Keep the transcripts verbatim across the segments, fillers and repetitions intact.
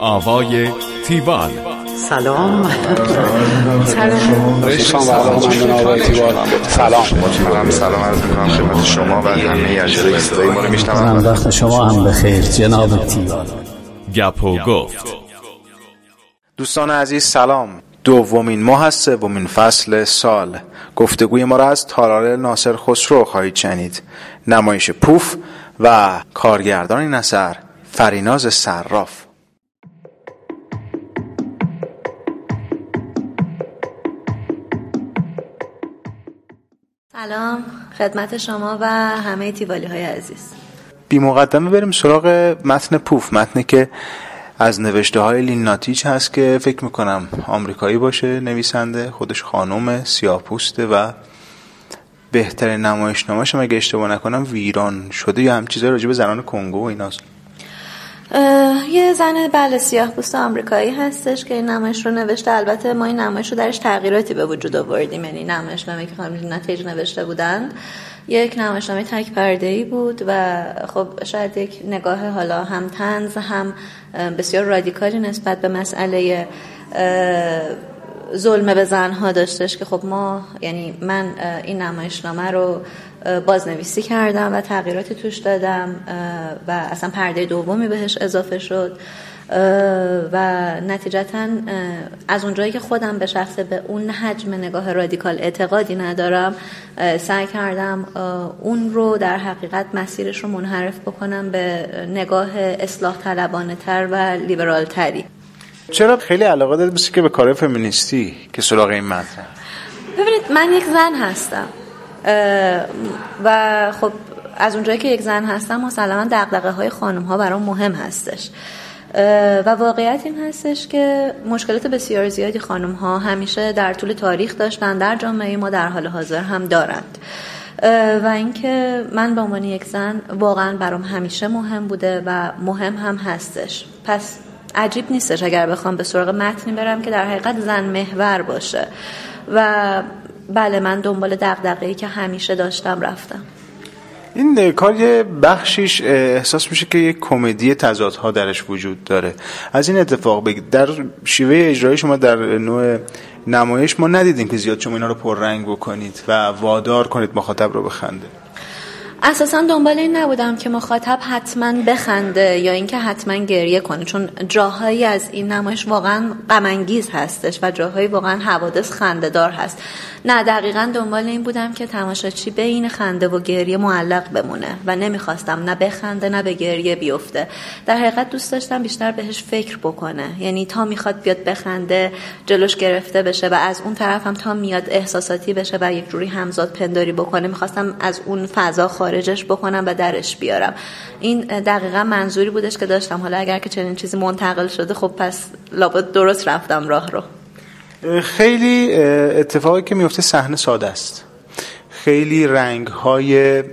آوای تیوال. سلام. سلام. سلام. سلام. سلام. سلام عرض می‌کنم خدمت شما و همه اجرای صدای ما رو میشنوند. وقت شما هم بخیر جناب تیوال. گپ و گفت. دوستان عزیز سلام. دومین ماه از سومین فصل سال گفتگوی ما را از تالار ناصر خسرو خواهید شنید. نمایش پوف و کارگردان این اثر فریناز صراف. سلام خدمت شما و همه تیوالی های عزیز. بی مقدمه بریم سراغ متن پوف، متنی که از نوشته های لین ناتیچ هست که فکر میکنم آمریکایی باشه، نویسنده خودش خانوم سیاه‌پوسته و بهترین نمایشنامه‌ش اگه اشتباه نکنم ویران شده یا هم چیزای راجع به زنان کنگو و ایناست. یه زن بله سیاه پوست آمریکایی هستش که این نمایش رو نوشته. البته ما این نمایش رو درش تغییراتی به وجود آوردیم، یعنی نمایشنامه‌ای که خانم لین ناتیچ نوشته بودند یک نمایشنامه تک پرده‌ای بود و خب شاید یک نگاه حالا هم طنز هم بسیار رادیکالی نسبت به مسئله ظلم به زنها داشتش که خب ما یعنی من این نمایشنامه رو بازنویسی کردم و تغییراتی توش دادم و اصلا پرده دومی بهش اضافه شد و نتیجتاً از اونجایی که خودم به شخص به اون حجم نگاه رادیکال اعتقادی ندارم سعی کردم اون رو در حقیقت مسیرش رو منحرف بکنم به نگاه اصلاح طلبانه تر و لیبرال تری. چرا خیلی علاقه دارید مثل که به کار فمینیستی که سراغ این متن؟ ببینید من یک زن هستم و خب از اونجایی که یک زن هستم مسلماً دغدغه های خانم ها برام مهم هستش و واقعیت این هستش که مشکلات بسیار زیادی خانم ها همیشه در طول تاریخ داشتن، در جامعه ما در حال حاضر هم دارند و اینکه من به عنوان یک زن واقعا برام همیشه مهم بوده و مهم هم هستش. پس عجیب نیستش اگر بخوام به سراغ متنی برم که در حقیقت زن محور باشه و بله من دنبال دغدغه‌ای که همیشه داشتم رفتم. این کار یه بخشیش احساس میشه که یک کمدی تضادها درش وجود داره. از این اتفاق بگید در شیوه اجرایی شما در نوع نمایش ما ندیدیم که زیاد شما اینا رو پررنگ بکنید و وادار کنید مخاطب رو بخنده. اساساً دنبال این نبودم که مخاطب حتما بخنده یا اینکه حتما گریه کنه، چون جاهایی از این نمایش واقعا غم انگیز هستش و جاهایی واقعا حوادث خنده‌دار هست. نه دقیقاً دنبال این بودم که تماشاچی بین خنده و گریه معلق بمونه و نمیخواستم نه بخنده نه به گریه بیفته. در حقیقت دوست داشتم بیشتر بهش فکر بکنه، یعنی تا میخواد بیاد بخنده جلوش گرفته بشه و از اون طرف هم تا میاد احساساتی بشه و یک جوری همزاد پنداری بکنه میخواستم از اون فضا خارجش بکنم و درش بیارم. این دقیقاً منظوری بودش که داشتم. حالا اگر که چنین چیزی منتقل شده خب پس لابد درست رفتم راه رو. خیلی اتفاقی که میفته صحنه ساده است، خیلی رنگ‌های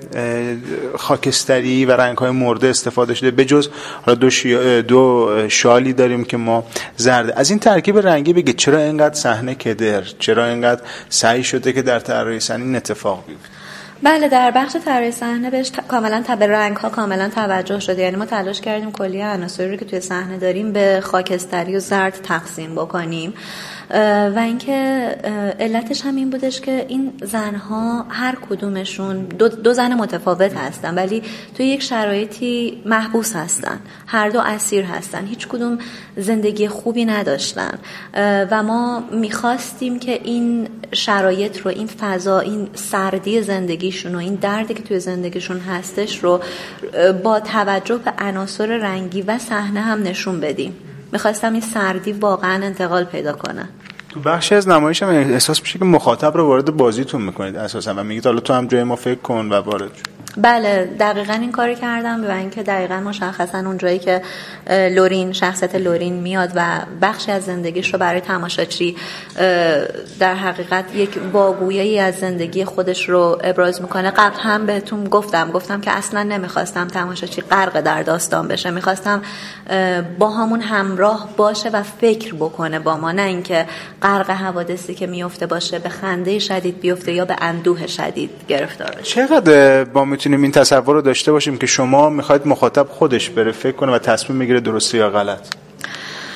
خاکستری و رنگ‌های مرده استفاده شده، به جز دو, شی... دو شالی داریم که ما زرد. از این ترکیب رنگی بگید چرا اینقدر صحنه کدر، چرا اینقدر سعی شده که در طراحی صحنه این اتفاق بیفته؟ بله در بخش طراحی صحنه بهش ت... کاملا به رنگ‌ها کاملا توجه شده، یعنی ما تلاش کردیم کلیه عناصری رو که توی صحنه داریم به خاکستری و زرد تقسیم بکنیم و اینکه علتش هم این بودش که این زنها هر کدومشون دو, دو زن متفاوت هستن ولی توی یک شرایطی محبوس هستن، هر دو اسیر هستن، هیچ کدوم زندگی خوبی نداشتن و ما میخواستیم که این شرایط رو، این فضا، این سردی زندگیشون و این دردی که توی زندگیشون هستش رو با توجه به عناصر رنگی و صحنه هم نشون بدیم. میخواستم این سردی واقعا انتقال پیدا کنه. تو بخشی از نمایش هم احساس میشه که مخاطب رو وارد بازیتون میکنید اساسا و میگید حالا تو هم جای ما فکر کن و وارد. بله دقیقاً این کاری کردم و اینکه دقیقاً مشخصاً اون جایی که لورین شخصیت لورین میاد و بخشی از زندگیش رو برای تماشاچی در حقیقت یک واگویی از زندگی خودش رو ابراز میکنه. قبل هم بهتون گفتم گفتم که اصلاً نمیخواستم تماشاچی غرق در داستان بشه، میخواستم با همون همراه باشه و فکر بکنه با ما، نه اینکه غرق حوادثی که میفته باشه به خنده شدید بیفته یا به اندوه شدید گرفتار بشه. چقدر با میتونیم این تصور رو داشته باشیم که شما میخواید مخاطب خودش بره فکر کنه و تصمیم بگیره درسته یا غلط؟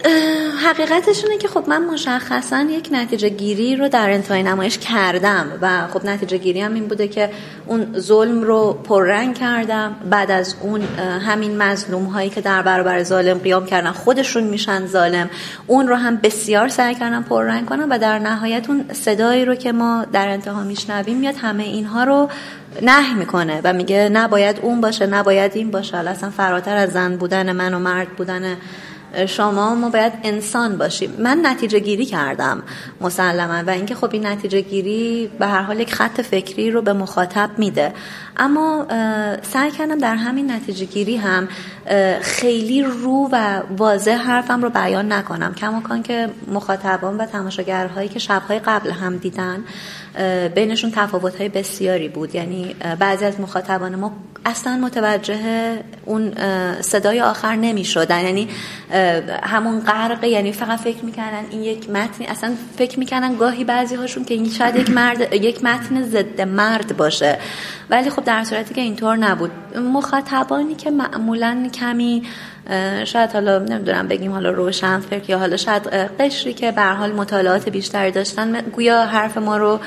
حقیقتش اینه که خب من مشخصا یک نتیجه گیری رو در انتهای نمایش کردم و خب نتیجه گیری هم این بوده که اون ظلم رو پررنگ کردم. بعد از اون همین مظلوم هایی که در برابر ظالم قیام کردن خودشون میشن ظالم، اون رو هم بسیار سعی کردم پررنگ کنم و در نهایت اون صدایی رو که ما در انتها میشنویم میاد همه اینها رو نهی میکنه و میگه نباید اون باشه، نباید این باشه، اصلا فراتر از زن بودن من و مرد بودن شما ما باید انسان باشیم. من نتیجه گیری کردم مسلما و اینکه خب این نتیجه گیری به هر حال یک خط فکری رو به مخاطب میده، اما سعی کردم در همین نتیجه گیری هم خیلی رو و واضح حرفم رو بیان نکنم، کماکان که مخاطبان و تماشاگرهایی که شب‌های قبل هم دیدن بینشون تفاوت‌های بسیاری بود. یعنی بعضی از مخاطبان ما اصلا متوجه اون صدای آخر نمی‌شدن، یعنی همون غرق، یعنی فقط فکر می‌کردن این یک متن، اصلا فکر می‌کردن گاهی بعضی هاشون که این شاید یک مرد یک متن ضد مرد باشه، ولی خب در صورتی که اینطور نبود. مخاطبانی که معمولاً کمی شاید حالا نمیدونم بگیم حالا روشن فکر یا حالا شاید قشری که به هر حال مطالعات بیشتری داشتن گویا حرف ما رو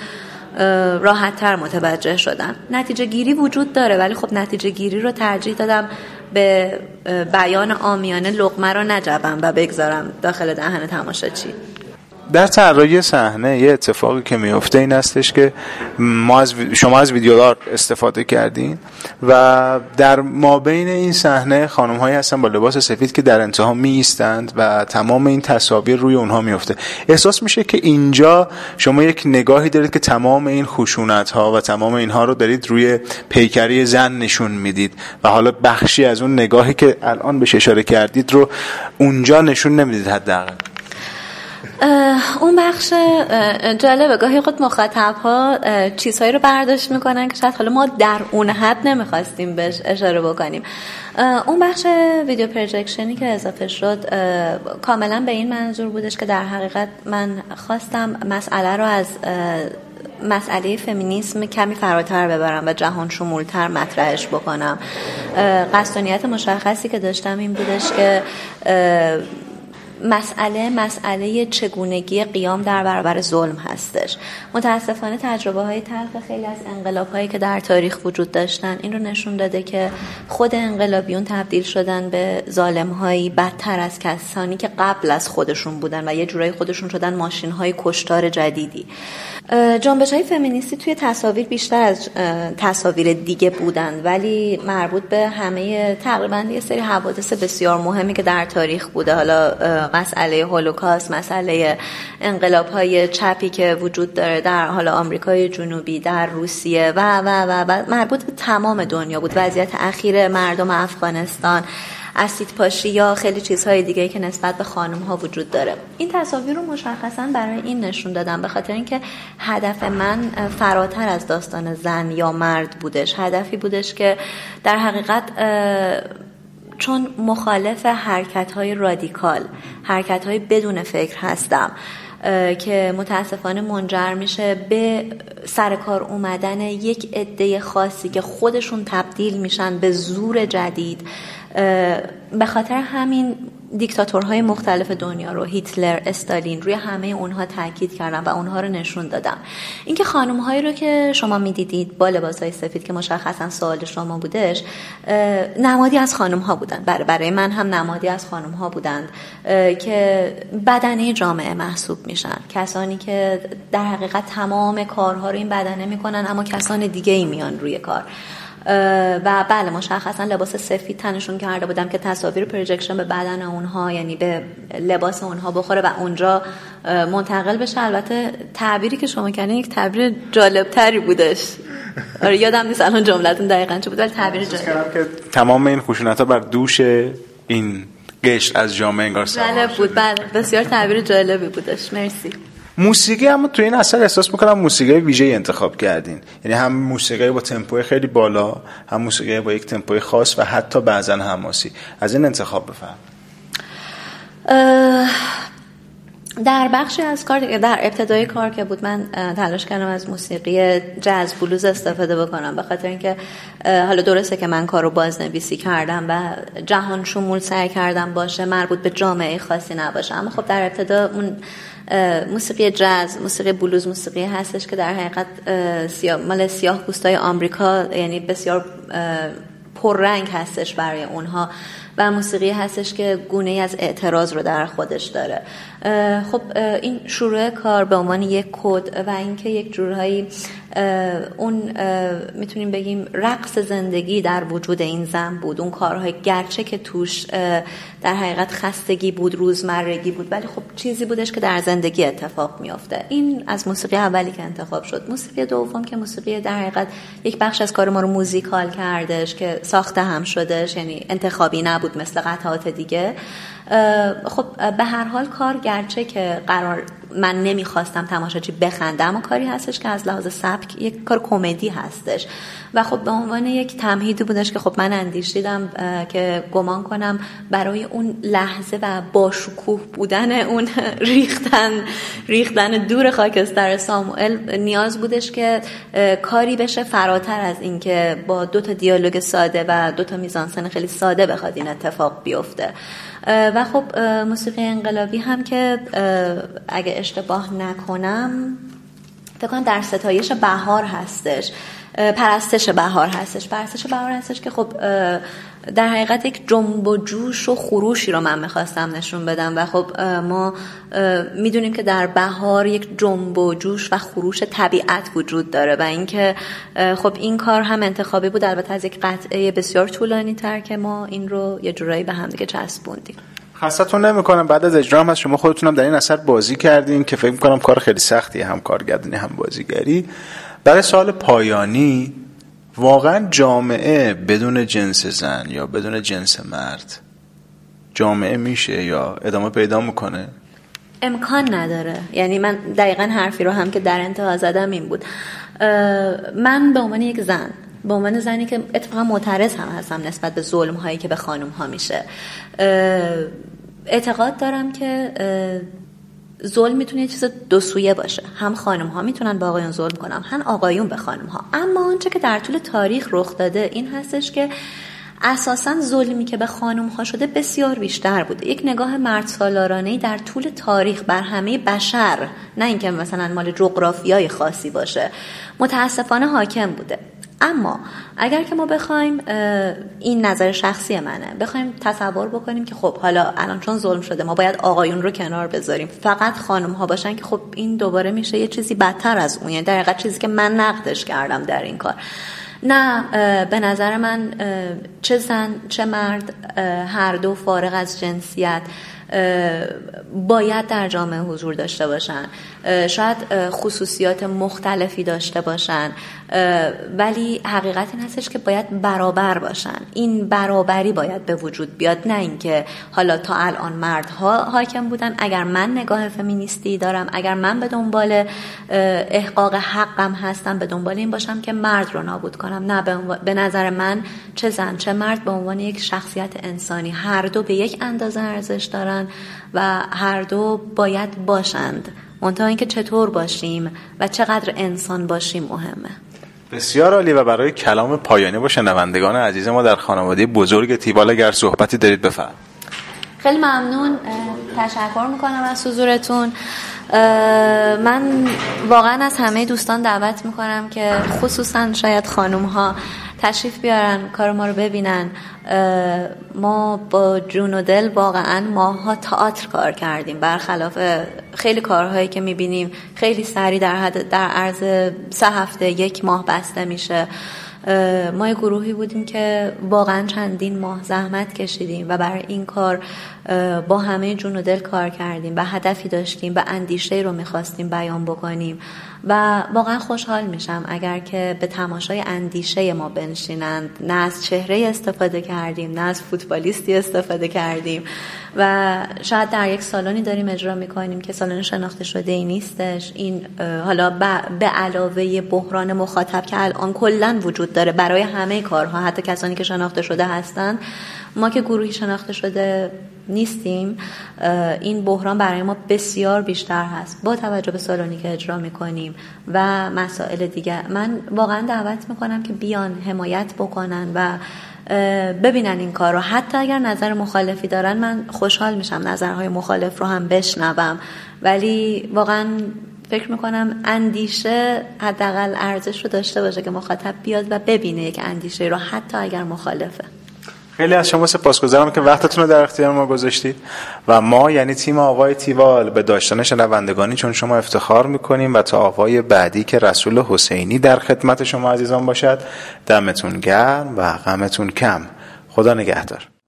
راحت‌تر متوجه شدن. نتیجه گیری وجود داره ولی خب نتیجه گیری رو ترجیح دادم به بیان عامیانه لقمه رو نجبم و بگذارم داخل دهن تماشاچی. در طراحی صحنه یه اتفاقی که میفته این هستش که ما از شما از ویدیودار استفاده کردین و در مابین این صحنه خانم‌هایی هستن با لباس سفید که در انتها می ایستند و تمام این تصاویر روی اونها میفته. احساس میشه که اینجا شما یک نگاهی دارید که تمام این خشونت‌ها و تمام اینها رو دارید روی پیکری زن نشون میدید و حالا بخشی از اون نگاهی که الان بهش اشاره کردید رو اونجا نشون نمیدید. حداقل اون بخش جالبه، گاهی خود مخاطب ها چیزهایی رو برداشت میکنن که شاید حالا ما در اون حد نمیخواستیم بهش اشاره بکنیم. اون بخش ویدیو پروژکشنی که اضافه شد کاملا به این منظور بودش که در حقیقت من خواستم مسئله رو از مسئله فمینیسم کمی فراتر ببرم و جهان شمولتر مطرحش بکنم. قصد و نیت مشخصی که داشتم این بودش که مسئله مسئله چگونگی قیام در برابر ظلم هستش. متاسفانه تجربه های تلخ خیلی از انقلاب هایی که در تاریخ وجود داشتن این رو نشون داده که خود انقلابیون تبدیل شدن به ظالم هایی بدتر از کسانی که قبل از خودشون بودن و یه جورایی خودشون شدن ماشین های کشتار جدیدی. جنبش های فمینیستی توی تصاویر بیشتر از تصاویر دیگه بودن ولی مربوط به همه تقریبا یه سری حوادث بسیار مهمی که در تاریخ بوده، حالا مسئله هولوکاست، مسئله انقلاب‌های چپی که وجود داره در حالا آمریکای جنوبی، در روسیه و و و, و مربوط به تمام دنیا بود. وضعیت اخیر مردم افغانستان، اسید پاشی یا خیلی چیزهای دیگه که نسبت به خانم‌ها وجود داره. این تصاویر رو مشخصاً برای این نشون دادم به خاطر اینکه هدف من فراتر از داستان زن یا مرد بودش. هدفی بودش که در حقیقت چون مخالف حرکت‌های رادیکال، حرکت‌های بدون فکر هستم که متاسفانه منجر میشه به سرکار اومدن یک عده خاصی که خودشون تبدیل میشن به زور جدید. به خاطر همین دیکتاتورهای مختلف دنیا رو، هیتلر، استالین، روی همه اونها تاکید کردم و اونها رو نشون دادم. اینکه خانم‌هایی رو که شما می‌دیدید با لباس‌های سفید که مشخصاً سوال شما بودش، نمادی از خانم‌ها بودن. برای برای من هم نمادی از خانم‌ها بودند که بدنه جامعه محسوب میشن. کسانی که در حقیقت تمام کارها رو این بدنه میکنن اما کسان دیگه‌ای میان روی کار. و بله مشخصا لباس سفید تنشون کرده بودم که تصاویر پروژکشن به بدن اونها یعنی به لباس اونها بخوره و اونجا منتقل بشه. البته تعبیری که شما کردین یک تعبیر جالب تری بودش. آره یادم نیست الان جملتون دقیقاً چه بود ولی تعبیر جالب که تمام این خشونت‌ها بر دوش این قشر از جامعه انگار جالب بود. بله بسیار تعبیر جالبی بودش. مرسی. موسیقی اما تو این اثر احساس میکنم موسیقی ویژه‌ای انتخاب کردین، یعنی هم موسیقی با تمپوی خیلی بالا، هم موسیقی با یک تمپوی خاص و حتی بعضا حماسی. از این انتخاب بفرمایید. در بخشی از کار، در ابتدای کار که بود، من تلاش کردم از موسیقی جاز بلوز استفاده بکنم، به خاطر اینکه حالا درسته که من کارو بازنویسی کردم و جهان شمول سعی کردم باشه، مربوط به جامعه خاصی نباشه، اما خب در ابتدا اون موسیقی جاز، موسیقی بلوز موسیقی هستش که در حقیقت سیاه مال سیاه پوستای آمریکا، یعنی بسیار پررنگ هستش برای اونها و موسیقی هستش که گونه‌ای از اعتراض رو در خودش داره. خب این شروع کار به عنوان یک کد و اینکه یک جورهایی اون میتونیم بگیم رقص زندگی در وجود این زن بود، اون کارهای گرچه که توش در حقیقت خستگی بود، روزمرگی بود، ولی خب چیزی بودش که در زندگی اتفاق میافته. این از موسیقی اولی که انتخاب شد. موسیقی دوم که موسیقی در حقیقت یک بخش از کار ما رو موزیکال کردش که ساخته هم شدش، یعنی انتخابی نبود مثل قطعات دیگه. خب به هر حال کار گرچه که قرار من نمیخواستم تماشاچی بخنده، اما کاری هستش که از لحاظ سبک یک کار کمدی هستش و خب به عنوان یک تمهیدی بودش که خب من اندیشیدم که گمان کنم برای اون لحظه و باشکوه بودن اون ریختن ریختن دور خاکستر ساموئل نیاز بودش که کاری بشه فراتر از این که با دو تا دیالوگ ساده و دو تا میزانسن خیلی ساده بخواد این اتفاق بیفته. و خب موسیقی انقلابی هم که اگه اشتباه نکنم فکر کنم در ستایش بهار هستش، پرستش بهار هستش پرستش بهار هستش که خب در حقیقت یک جنب و جوش و خروشی رو من میخواستم نشون بدم و خب ما میدونیم که در بهار یک جنب و جوش و خروش طبیعت وجود داره و اینکه خب این کار هم انتخابی بود، البته از یک قطعه بسیار طولانی تر که ما این رو یه جورایی به هم دیگه چسبوندیم. خستتون نمی‌کنم بعد از اجرا هم از شما خودتونم در این اثر بازی کردین که فکر می‌کنم کار خیلی سختیه، هم کارگردانی هم بازیگری. برای سال پایانی، واقعا جامعه بدون جنس زن یا بدون جنس مرد جامعه میشه یا ادامه پیدا میکنه؟ امکان نداره. یعنی من دقیقاً حرفی رو هم که در انتها زدم این بود، من به عنوان یک زن، به عنوان زنی که اتفاقا معترض هم هستم نسبت به ظلم هایی که به خانم ها میشه، اعتقاد دارم که ظلم میتونه یه چیز دو سویه باشه، هم خانم ها میتونن به آقایون ظلم کنن، هم آقایون به خانم ها. اما آنچه که در طول تاریخ رخ داده این هستش که اساساً ظلمی که به خانم ها شده بسیار بیشتر بوده. یک نگاه مرد سالارانه‌ای در طول تاریخ بر همه بشر، نه اینکه مثلا مال جغرافیای خاصی باشه، متاسفانه حاکم بوده. اما اگر که ما بخوایم، این نظر شخصی منه، بخوایم تصور بکنیم که خب حالا الان چون ظلم شده ما باید آقایون رو کنار بذاریم، فقط خانم ها باشن، که خب این دوباره میشه یه چیزی بدتر از اون. یعنی در حقیقت چیزی که من نقدش کردم در این کار. نه، به نظر من چه زن چه مرد، هر دو فارغ از جنسیت باید در جامعه حضور داشته باشن. شاید خصوصیات مختلفی داشته باشن، ولی حقیقت این هستش که باید برابر باشن. این برابری باید به وجود بیاد، نه اینکه حالا تا الان مردها حاکم بودن، اگر من نگاه فمینیستی دارم، اگر من به دنبال احقاق حقم هستم، به دنبال این باشم که مرد رو نابود کنم. نه، به نظر من چه زن چه مرد به عنوان یک شخصیت انسانی هر دو به یک اندازه ارزش دارن و هر دو باید باشند. منتها اینکه چطور باشیم و چقدر انسان باشیم مهمه. بسیار عالی. و برای کلام پایانی با شنوندگان عزیز ما در خانواده بزرگ تیوال اگر صحبتی دارید بفرمایید. خیلی ممنون، تشکر میکنم از حضورتون. من واقعا از همه دوستان دعوت میکنم که خصوصا شاید خانوم ها تشریف بیارن، کار ما رو ببینن. ما با جون و دل واقعا ماها تئاتر کار کردیم، برخلاف خیلی کارهایی که میبینیم خیلی سریع در حد در عرض سه هفته یک ماه بسته میشه. ما یه گروهی بودیم که واقعا چندین ماه زحمت کشیدیم و برای این کار با همه جون و دل کار کردیم و هدفی داشتیم و اندیشه‌ای رو می‌خواستیم بیان بکنیم و واقعا خوشحال میشم اگر که به تماشای اندیشه ما بنشینند. نه از چهره استفاده کردیم، نه از فوتبالیستی استفاده کردیم و شاید در یک سالنی داریم اجرا میکنیم که سالن شناخته شده ای نیستش. این حالا به علاوه بحران مخاطب که الان کلا وجود داره برای همه کارها، حتی کسانی که شناخته شده هستند، ما که گروهی شناخته شده نیستیم این بحران برای ما بسیار بیشتر هست با توجه به سالونی که اجرا میکنیم و مسائل دیگه. من واقعا دعوت میکنم که بیان حمایت بکنن و ببینن این کار رو. حتی اگر نظر مخالفی دارن من خوشحال میشم نظرهای مخالف رو هم بشنوم، ولی واقعا فکر میکنم اندیشه حداقل ارزش رو داشته باشه که مخاطب بیاد و ببینه یک اندیشه رو حتی اگر مخالفه. خیلی از شما سپاسگزارم که وقتتون رو در اختیار ما گذاشتید و ما یعنی تیم آوای تیوال به داشتن شنوندگانی چون شما افتخار میکنیم و تا آوای بعدی که رسول حسینی در خدمت شما عزیزان باشد. دمتون گرم و غمتون کم. خدا نگهدار.